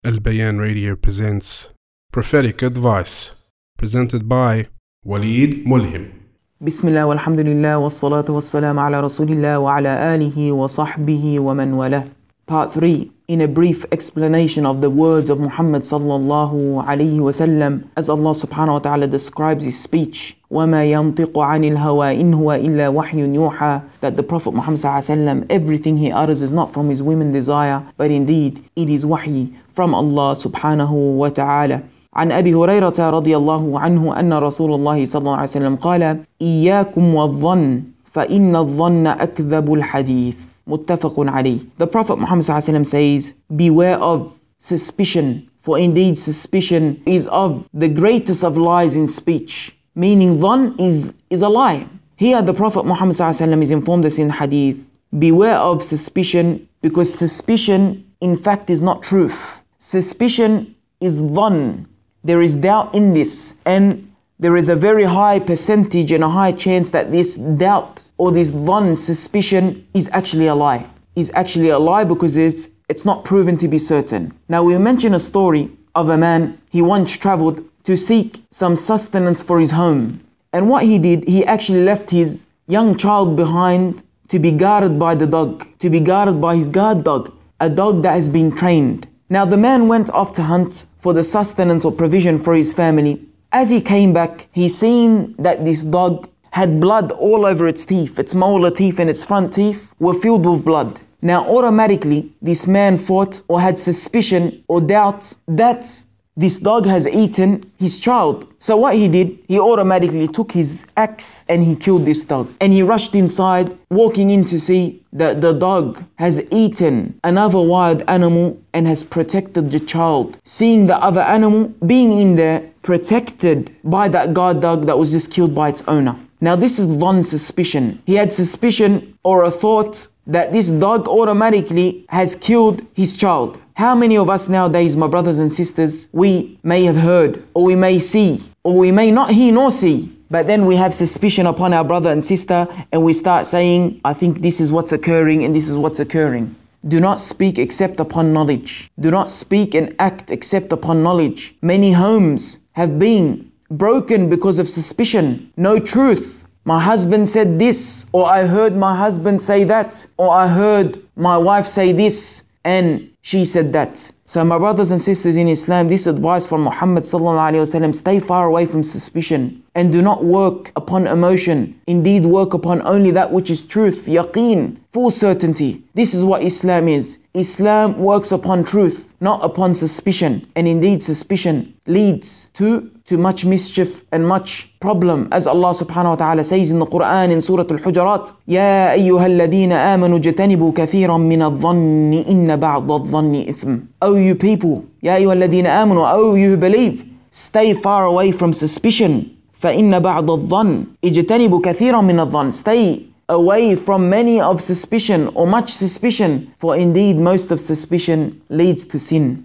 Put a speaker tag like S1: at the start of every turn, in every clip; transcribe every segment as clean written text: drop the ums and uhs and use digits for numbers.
S1: Al Bayan Radio presents Prophetic Advice, presented by Waleed Mulhim.
S2: Bismillah walhamdulillah wassalatu wassalam ala rasulillah wa ala alihi wa sahbihi wa man walah. Part 3, in a brief explanation of the words of Muhammad sallallahu alayhi wa sallam, as Allah subhanahu wa ta'ala describes his speech. وَمَا يَنْطِقُ عَنِ الْهَوَىٰ إِنْ هُوَ إِلَّا وَحْيٌ يُوحَىٰ, that the Prophet Muhammad sallallahu alayhi wa sallam, everything he utters is not from his women desire, but indeed it is wahy from Allah subhanahu wa ta'ala. عن أبي هريرة رضي الله عنه أن رسول الله صلى الله عليه وسلم قال إياكم والظن فإن الظن أكذب الحديث. Muttafaqun alayh. The Prophet Muhammad ﷺ says, beware of suspicion, for indeed suspicion is of the greatest of lies in speech. Meaning dhann is a lie. Here the Prophet Muhammad ﷺ is informed us in hadith, beware of suspicion, because suspicion in fact is not truth. Suspicion is dhann. There is doubt in this, and there is a very high percentage and a high chance that this doubt or this dhann, suspicion, is actually a lie. Is actually a lie because it's not proven to be certain. Now we mention a story of a man. He once traveled to seek some sustenance for his home. And what he did, he actually left his young child behind to be guarded by the dog, to be guarded by his guard dog, a dog that has been trained. Now the man went off to hunt for the sustenance or provision for his family. As he came back, he seen that this dog had blood all over its teeth. Its molar teeth and its front teeth were filled with blood. Now automatically, this man thought or had suspicion or doubt that this dog has eaten his child. So what he did, he automatically took his axe and he killed this dog. And he rushed inside, walking in to see that the dog has eaten another wild animal and has protected the child. Seeing the other animal being in there, protected by that guard dog that was just killed by its owner. Now this is dhann, suspicion. He had suspicion or a thought that this dog automatically has killed his child. How many of us nowadays, my brothers and sisters, we may have heard, or we may see, or we may not hear nor see, but then we have suspicion upon our brother and sister and we start saying, I think this is what's occurring and this is what's occurring. Do not speak except upon knowledge. Do not speak and act except upon knowledge. Many homes have been broken because of suspicion. No truth. My husband said this, or I heard my husband say that, or I heard my wife say this and she said that. So my brothers and sisters in Islam, this advice from Muhammad sallallahu alaihi wasallam, stay far away from suspicion and do not work upon emotion. Indeed, work upon only that which is truth, yaqeen, full certainty. This is what Islam is. Islam works upon truth, not upon suspicion. And indeed, suspicion leads to much mischief and much problem. As Allah subhanahu wa ta'ala says in the Quran in Surah Al-Hujurat, يَا أَيُّهَا الَّذِينَ آمَنُوا جَتَنِبُوا كَثِيرًا مِنَ الظَّنِّ إِنَّ بَعْضَ الظَّنِّ إِثْمٌ. O you people, يَا أَيُّهَا الَّذِينَ آمَنُوا, O you who believe, stay far away from suspicion. فَإِنَّ بَعْضَ الظَّنِّ اجْتَنِبُوا كَثِيرًا مِنَ الظَّنِّ. Stay away from many of suspicion or much suspicion, for indeed most of suspicion leads to sin,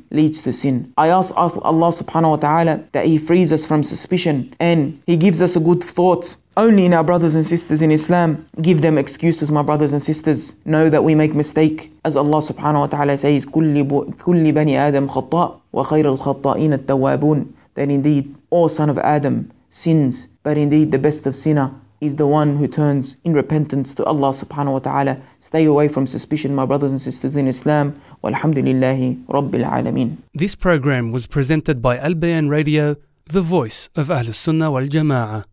S2: I ask Allah subhanahu wa ta'ala that He frees us from suspicion and He gives us a good thought. Only in our brothers and sisters in Islam, give them excuses, my brothers and sisters. Know that we make mistake. As Allah subhanahu wa ta'ala says, كُلِّ بَنِي آدَمْ خَطَّاءٌ وَخَيْرُ الْخَطَّائِينَ التَّوَّابُونَ. That indeed all son of Adam sins, but indeed the best of sinner is the one who turns in repentance to Allah subhanahu wa ta'ala. Stay away from suspicion, my brothers and sisters in Islam. Walhamdulillahi Rabbil Alameen.
S3: This program was presented by Al Bayan Radio, the voice of Ahlus Sunnah wal Jama'ah.